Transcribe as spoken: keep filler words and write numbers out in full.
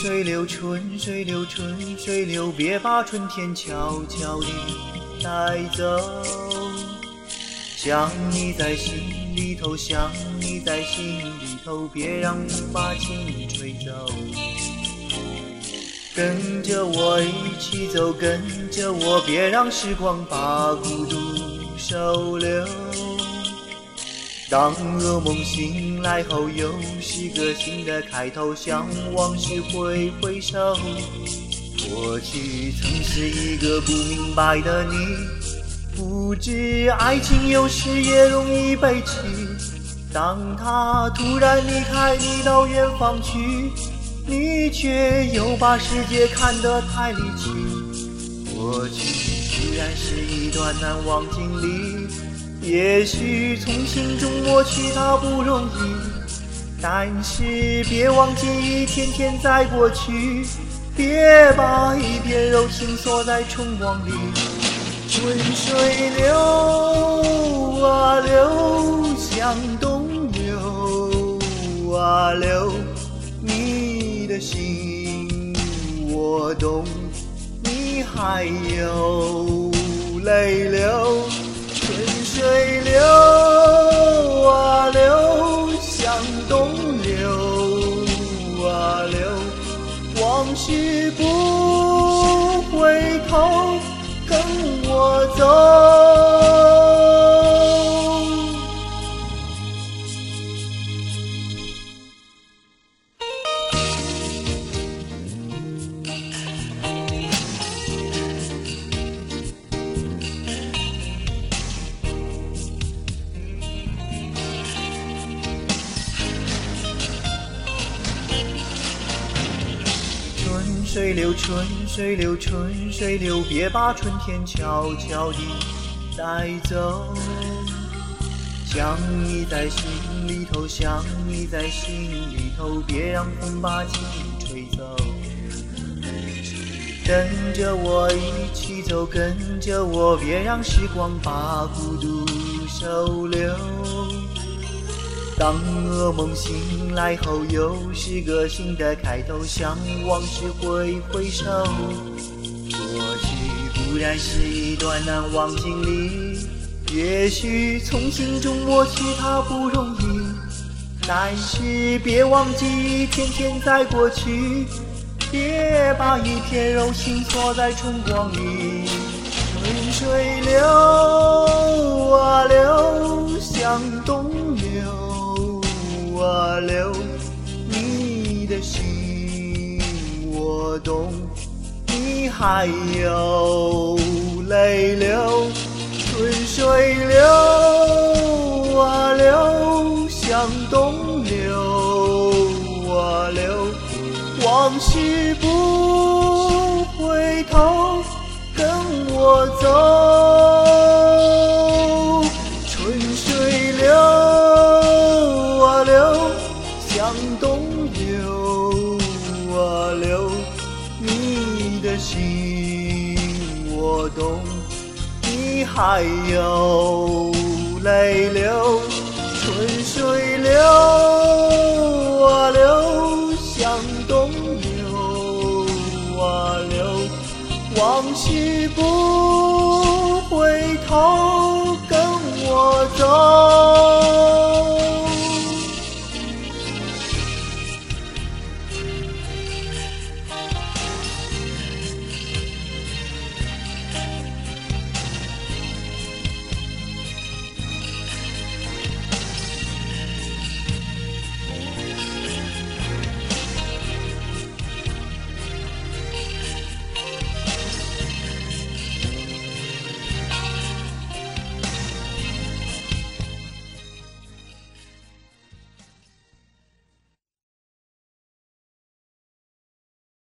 水流，春水流，春水流，别把春天悄悄地带走。想你在心里头，想你在心里头，别让风把情吹走。跟着我一起走，跟着我，别让时光把孤独收留。当噩梦醒来后，又是个新的开头，向往事挥挥手。过去曾是一个不明白的你，不知爱情有时也容易被弃。当他突然离开你到远方去，你却又把世界看得太离奇。过去虽然是一段难忘经历，也许从心中抹去它不容易，但是别忘记一天天在过去，别把一片柔情锁在春光里。春水流啊流，向东流啊流，你的心我懂，你还有泪流。春水流啊流，向东流啊流，往事不回头，跟我走。春水流，春水流，春水流，别把春天悄悄地带走。想你在心里头，想你在心里头，别让风把情吹走。跟着我一起走，跟着我，别让时光把孤独收留。当噩梦醒来后，又是个新的开头，向往事挥挥手。过去固然是一段难忘经历，也许从心中抹去它不容易，但是别忘记一天天在过去，别把一片柔情锁在春光里。春水流啊流，向东流啊流，你的心我懂，你还有泪流。春水流啊流，向东流啊流，往事不回头，跟我走。春水流啊流，向东流啊流，你的心我懂，你还有泪流。春水流啊流，向东流啊流，往事不回头，跟我走。